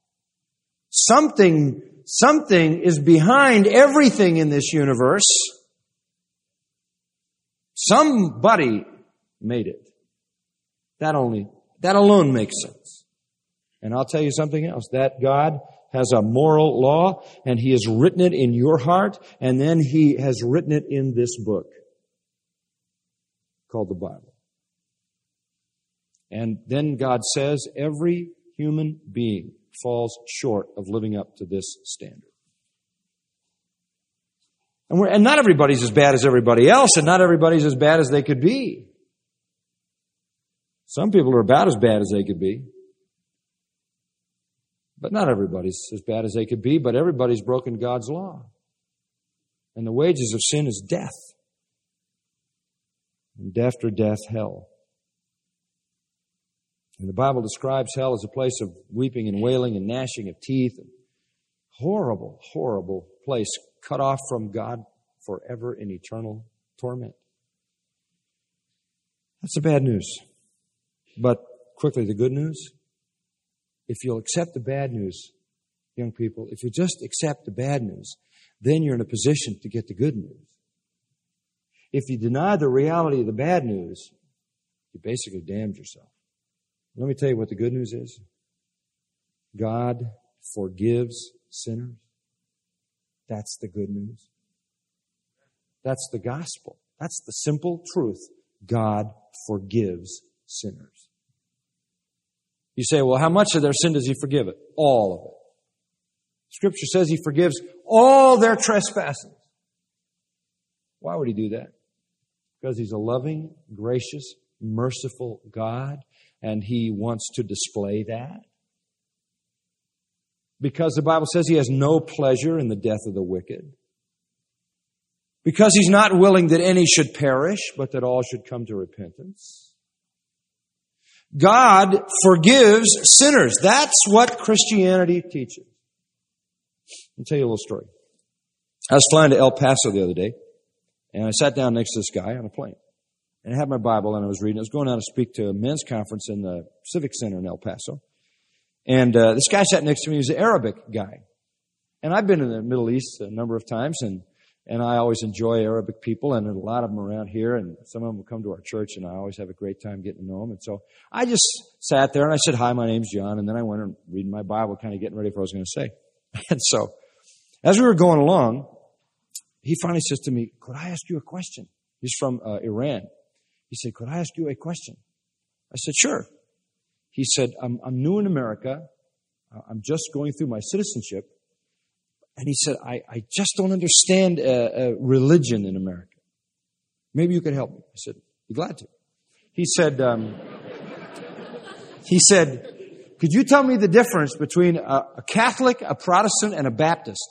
Something, something is behind everything in this universe. Somebody made it. That only, that alone makes sense. And I'll tell you something else. That God has a moral law, and He has written it in your heart, and then He has written it in this book called the Bible. And then God says every human being falls short of living up to this standard. And, we're, and not everybody's as bad as everybody else, and not everybody's as bad as they could be. Some people are about as bad as they could be. But not everybody's as bad as they could be, but everybody's broken God's law. And the wages of sin is death. And after death, hell. And the Bible describes hell as a place of weeping and wailing and gnashing of teeth. Horrible, horrible place, cut off from God forever in eternal torment. That's the bad news. But quickly, the good news. If you'll accept the bad news, young people, if you just accept the bad news, then you're in a position to get the good news. If you deny the reality of the bad news, you basically damned yourself. Let me tell you what the good news is. God forgives sinners. That's the good news. That's the gospel. That's the simple truth. God forgives sinners. You say, well, how much of their sin does He forgive it? All of it. Scripture says He forgives all their trespasses. Why would He do that? Because He's a loving, gracious, merciful God, and He wants to display that. Because the Bible says He has no pleasure in the death of the wicked. Because He's not willing that any should perish, but that all should come to repentance. God forgives sinners. That's what Christianity teaches. I'll tell you a little story. I was flying to El Paso the other day, and I sat down next to this guy on a plane. And I had my Bible, and I was reading. I was going out to speak to a men's conference in the Civic Center in El Paso. And uh, this guy sat next to me. He was an Arabic guy. And I've been in the Middle East a number of times, and And I always enjoy Arabic people, and there's a lot of them around here, and some of them will come to our church, and I always have a great time getting to know them. And so I just sat there, and I said, hi, my name's John, and then I went and reading my Bible, kind of getting ready for what I was going to say. And so as we were going along, he finally says to me, could I ask you a question? He's from uh, Iran. He said, could I ask you a question? I said, sure. He said, I'm, I'm new in America. I'm just going through my citizenship. And he said, I, I just don't understand uh, uh, religion in America. Maybe you could help me. I said, be glad to. He said, um, he said, could you tell me the difference between a, a Catholic, a Protestant, and a Baptist?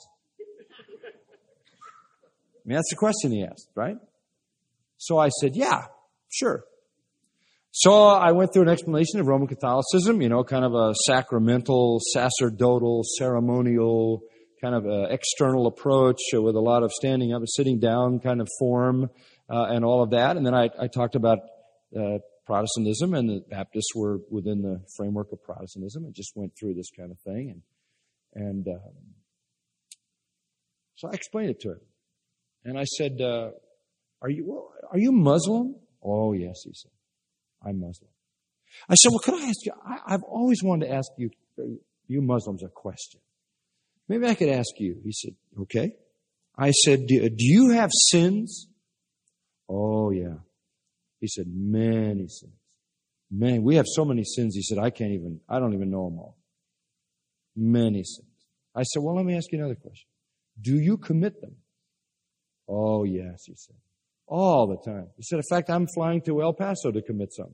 I mean, that's the question he asked, right? So I said, yeah, sure. So I went through an explanation of Roman Catholicism, you know, kind of a sacramental, sacerdotal, ceremonial, kind of an external approach with a lot of standing up and sitting down kind of form uh, and all of that. And then I, I talked about uh, Protestantism, and the Baptists were within the framework of Protestantism, and just went through this kind of thing. And, and um, so I explained it to him. And I said, uh, are you well, are you Muslim? Oh, yes, he said. I'm Muslim. I said, well, could I ask you, I, I've always wanted to ask you, you Muslims, a question. Maybe I could ask you. He said, okay. I said, do, do you have sins? Oh, yeah. He said, many sins. Many. We have so many sins. He said, I can't even, I don't even know them all. Many sins. I said, well, let me ask you another question. Do you commit them? Oh, yes, he said. All the time. He said, in fact, I'm flying to El Paso to commit some.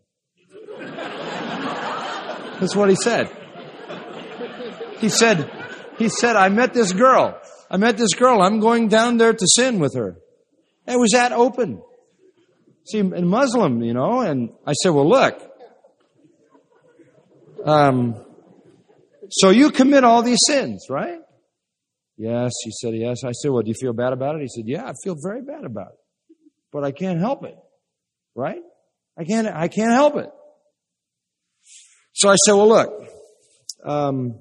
That's what he said. He said, he said, I met this girl. I met this girl. I'm going down there to sin with her. It was that open. See, in Muslim, you know, and I said, well, look, um, so you commit all these sins, right? Yes, he said, yes. I said, well, do you feel bad about it? He said, yeah, I feel very bad about it. But I can't help it, right? I can't, I can't help it. So I said, well, look, um,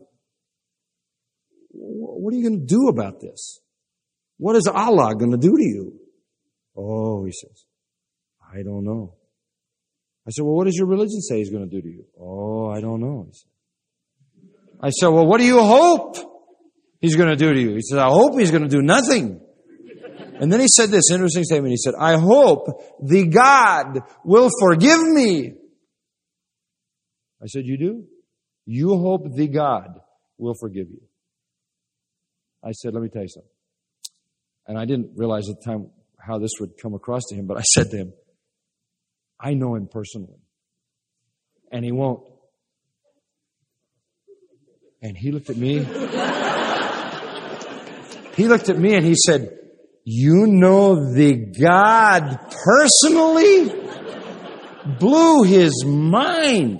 what are you going to do about this? What is Allah going to do to you? Oh, he says, I don't know. I said, well, what does your religion say he's going to do to you? Oh, I don't know. He said. I said, well, what do you hope he's going to do to you? He said, I hope he's going to do nothing. And then he said this interesting statement. He said, I hope the God will forgive me. I said, you do? You hope the God will forgive you. I said, let me tell you something. And I didn't realize at the time how this would come across to him, but I said to him, I know him personally. And he won't. And he looked at me. He looked at me and he said, you know the God personally? Blew his mind.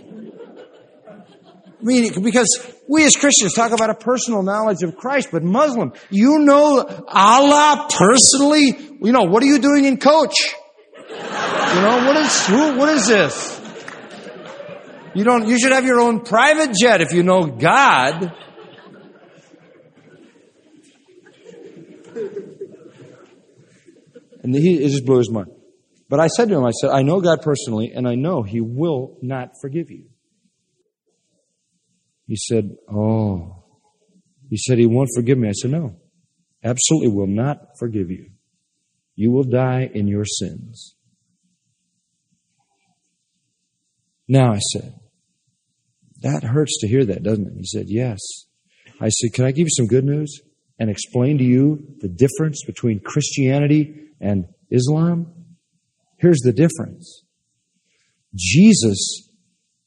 I mean, because we as Christians talk about a personal knowledge of Christ, but Muslim, you know Allah personally? You know, what are you doing in Coach? You know, what is, who, what is this? You don't, you should have your own private jet if you know God. And he, it just blew his mind. But I said to him, I said, I know God personally, and I know He will not forgive you. He said, oh. He said, He won't forgive me. I said, no, absolutely will not forgive you. You will die in your sins. Now, I said, that hurts to hear that, doesn't it? He said, yes. I said, can I give you some good news and explain to you the difference between Christianity and Islam? Here's the difference. Jesus,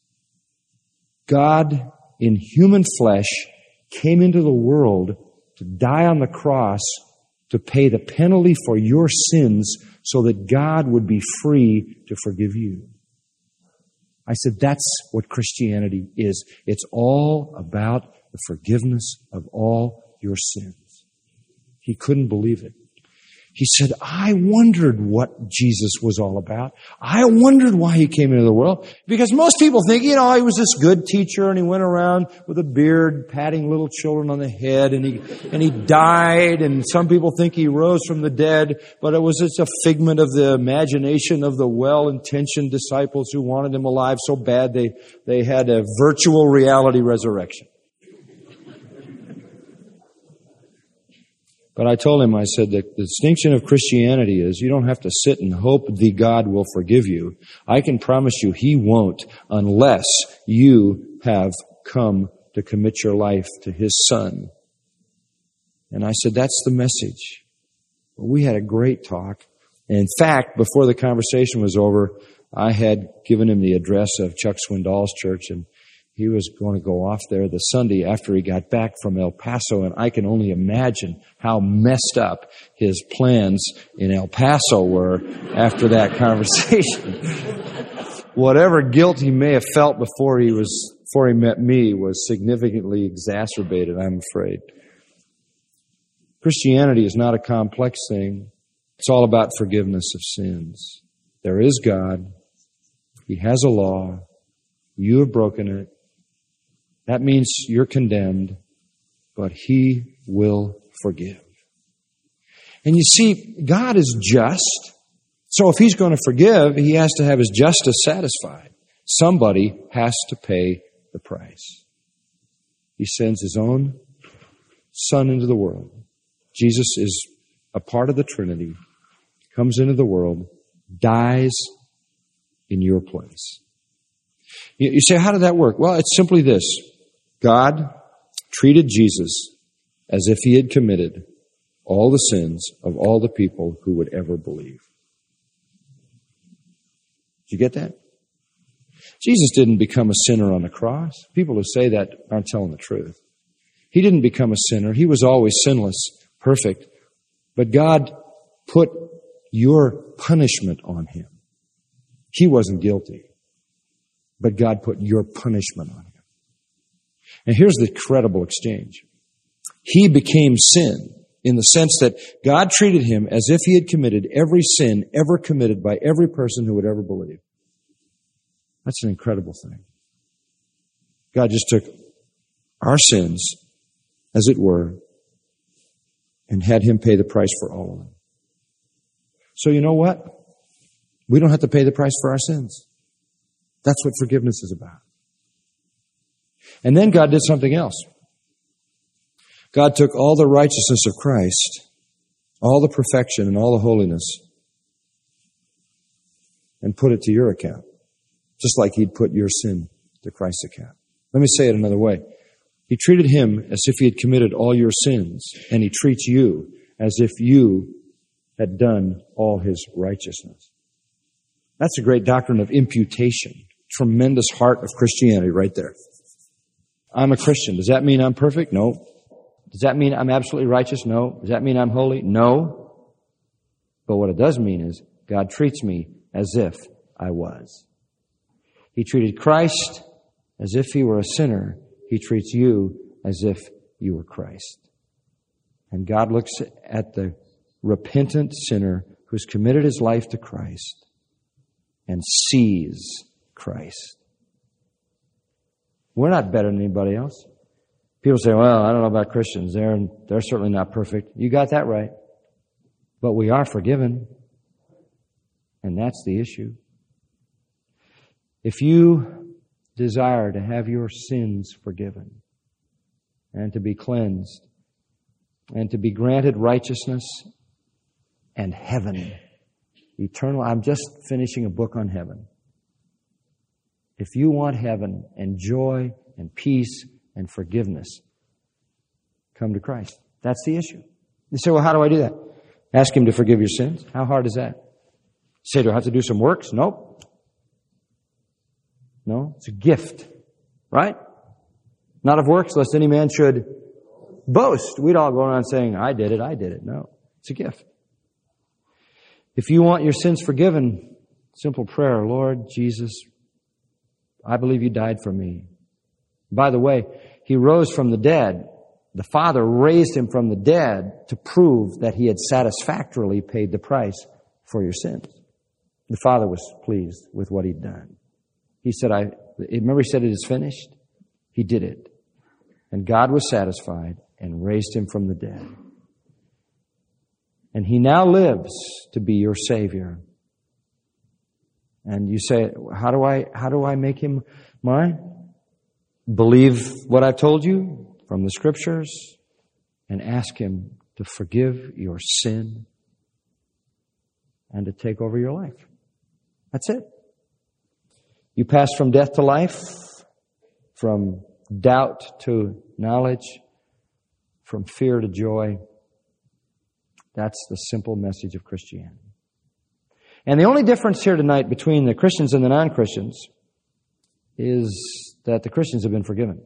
God in human flesh, came into the world to die on the cross to pay the penalty for your sins so that God would be free to forgive you. I said, that's what Christianity is. It's all about the forgiveness of all your sins. He couldn't believe it. He said, I wondered what Jesus was all about. I wondered why He came into the world. Because most people think, you know, He was this good teacher and He went around with a beard patting little children on the head and He, and He died, and some people think He rose from the dead, but it was just a figment of the imagination of the well-intentioned disciples who wanted Him alive so bad they, they had a virtual reality resurrection. But I told him, I said, the distinction of Christianity is you don't have to sit and hope the God will forgive you. I can promise you He won't unless you have come to commit your life to His Son. And I said, that's the message. Well, we had a great talk. And in fact, before the conversation was over, I had given him the address of Chuck Swindoll's church, and he was going to go off there the Sunday after he got back from El Paso, and I can only imagine how messed up his plans in El Paso were after that conversation. Whatever guilt he may have felt before he was before he met me was significantly exacerbated, I'm afraid. Christianity is not a complex thing. It's all about forgiveness of sins. There is God. He has a law. You have broken it. That means you're condemned, but He will forgive. And you see, God is just. So if He's going to forgive, He has to have His justice satisfied. Somebody has to pay the price. He sends His own Son into the world. Jesus is a part of the Trinity, comes into the world, dies in your place. You say, how did that work? Well, it's simply this. God treated Jesus as if He had committed all the sins of all the people who would ever believe. Did you get that? Jesus didn't become a sinner on the cross. People who say that aren't telling the truth. He didn't become a sinner. He was always sinless, perfect. But God put your punishment on Him. He wasn't guilty. But God put your punishment on Him. And here's the credible exchange. He became sin in the sense that God treated Him as if He had committed every sin ever committed by every person who would ever believe. That's an incredible thing. God just took our sins, as it were, and had Him pay the price for all of them. So you know what? We don't have to pay the price for our sins. That's what forgiveness is about. And then God did something else. God took all the righteousness of Christ, all the perfection and all the holiness, and put it to your account, just like He'd put your sin to Christ's account. Let me say it another way. He treated Him as if He had committed all your sins, and He treats you as if you had done all His righteousness. That's a great doctrine of imputation. Tremendous heart of Christianity right there. I'm a Christian. Does that mean I'm perfect? No. Does that mean I'm absolutely righteous? No. Does that mean I'm holy? No. But what it does mean is God treats me as if I was. He treated Christ as if He were a sinner. He treats you as if you were Christ. And God looks at the repentant sinner who's committed his life to Christ and sees Christ. We're not better than anybody else. People say, well, I don't know about Christians. They're, they're certainly not perfect. You got that right. But we are forgiven. And that's the issue. If you desire to have your sins forgiven and to be cleansed and to be granted righteousness and heaven, eternal, I'm just finishing a book on heaven. If you want heaven and joy and peace and forgiveness, come to Christ. That's the issue. You say, well, how do I do that? Ask Him to forgive your sins. How hard is that? Say, do I have to do some works? Nope. No, it's a gift, right? Not of works, lest any man should boast. We'd all go around saying, I did it, I did it. No, it's a gift. If you want your sins forgiven, simple prayer, Lord Jesus, I believe You died for me. By the way, He rose from the dead. The Father raised Him from the dead to prove that He had satisfactorily paid the price for your sins. The Father was pleased with what He'd done. He said, I, remember He said it is finished? He did it. And God was satisfied and raised Him from the dead. And He now lives to be your Savior. And you say, how do I, how do I make Him mine? Believe what I've told you from the Scriptures and ask Him to forgive your sin and to take over your life. That's it. You pass from death to life, from doubt to knowledge, from fear to joy. That's the simple message of Christianity. And the only difference here tonight between the Christians and the non-Christians is that the Christians have been forgiven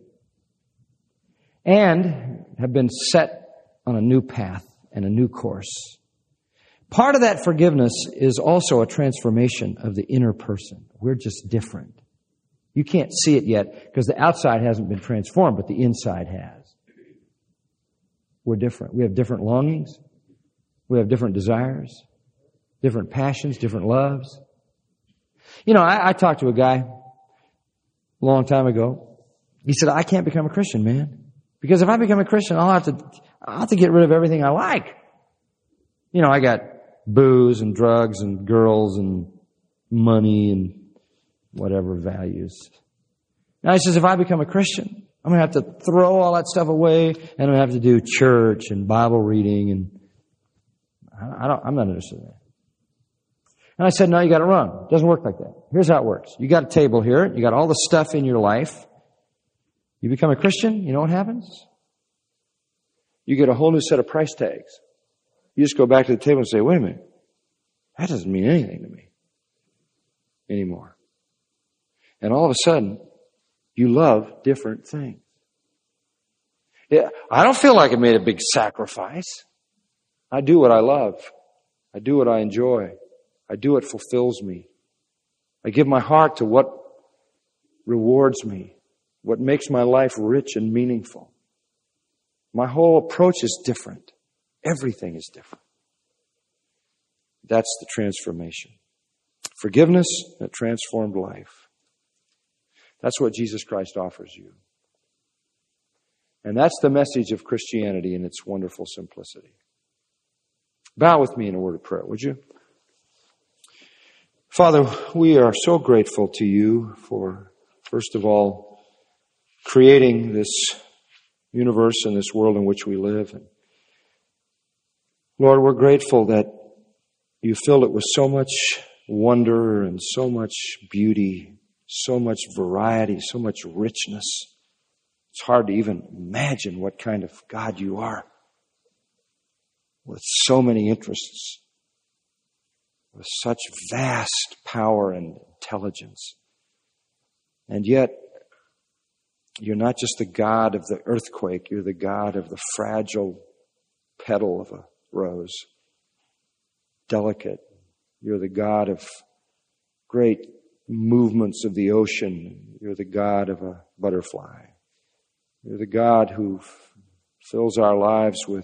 and have been set on a new path and a new course. Part of that forgiveness is also a transformation of the inner person. We're just different. You can't see it yet because the outside hasn't been transformed, but the inside has. We're different. We have different longings. We have different desires, different passions, different loves. You know, I, I talked to a guy a long time ago. He said, I can't become a Christian, man. Because if I become a Christian, I'll have to, I'll have to get rid of everything I like. You know, I got booze and drugs and girls and money and whatever values. Now he says, if I become a Christian, I'm going to have to throw all that stuff away and I'm going to have to do church and Bible reading, and I don't, I'm not interested in that. And I said, no, you got it wrong. It doesn't work like that. Here's how it works. You got a table here. You got all the stuff in your life. You become a Christian, you know what happens? You get a whole new set of price tags. You just go back to the table and say, wait a minute, that doesn't mean anything to me anymore. And all of a sudden, you love different things. Yeah, I don't feel like I made a big sacrifice. I do what I love. I do what I enjoy. I do what fulfills me. I give my heart to what rewards me, what makes my life rich and meaningful. My whole approach is different. Everything is different. That's the transformation. Forgiveness, a transformed life. That's what Jesus Christ offers you. And that's the message of Christianity in its wonderful simplicity. Bow with me in a word of prayer, would you? Father, we are so grateful to you for, first of all, creating this universe and this world in which we live. And Lord, we're grateful that you filled it with so much wonder and so much beauty, so much variety, so much richness. It's hard to even imagine what kind of God you are, with so many interests, with such vast power and intelligence. And yet, you're not just the God of the earthquake, you're the God of the fragile petal of a rose. Delicate. You're the God of great movements of the ocean. You're the God of a butterfly. You're the God who f- fills our lives with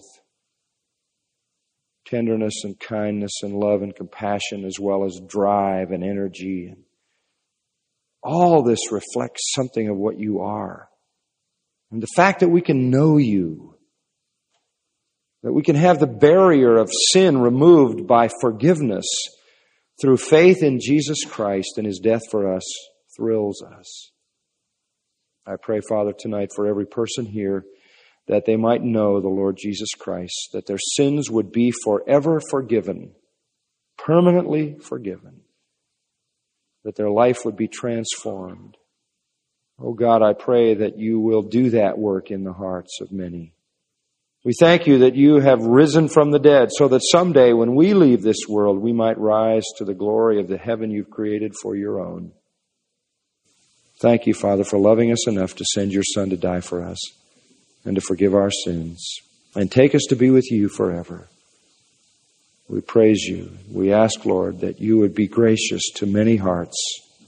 tenderness and kindness and love and compassion, as well as drive and energy. And all this reflects something of what you are. And the fact that we can know you, that we can have the barrier of sin removed by forgiveness through faith in Jesus Christ and His death for us, thrills us. I pray, Father, tonight for every person here that they might know the Lord Jesus Christ, that their sins would be forever forgiven, permanently forgiven, that their life would be transformed. Oh God, I pray that you will do that work in the hearts of many. We thank you that you have risen from the dead so that someday when we leave this world, we might rise to the glory of the heaven you've created for your own. Thank you, Father, for loving us enough to send your Son to die for us and to forgive our sins and take us to be with you forever. We praise you. We ask, Lord, that you would be gracious to many hearts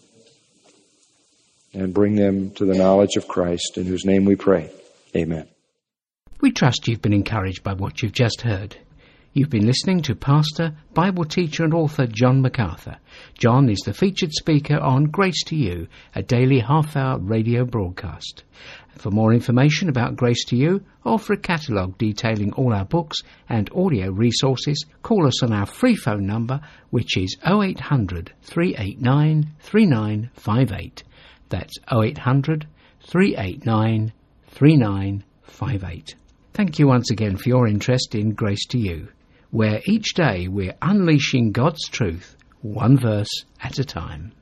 and bring them to the knowledge of Christ, in whose name we pray. Amen. We trust you've been encouraged by what you've just heard. You've been listening to Pastor, Bible teacher and author John MacArthur. John is the featured speaker on Grace to You, a daily half-hour radio broadcast. For more information about Grace to You, or for a catalogue detailing all our books and audio resources, call us on our free phone number, which is oh eight hundred, three eight nine, three nine five eight. That's oh eight hundred, three eight nine, three nine five eight. Thank you once again for your interest in Grace to You, where each day we're unleashing God's truth, one verse at a time.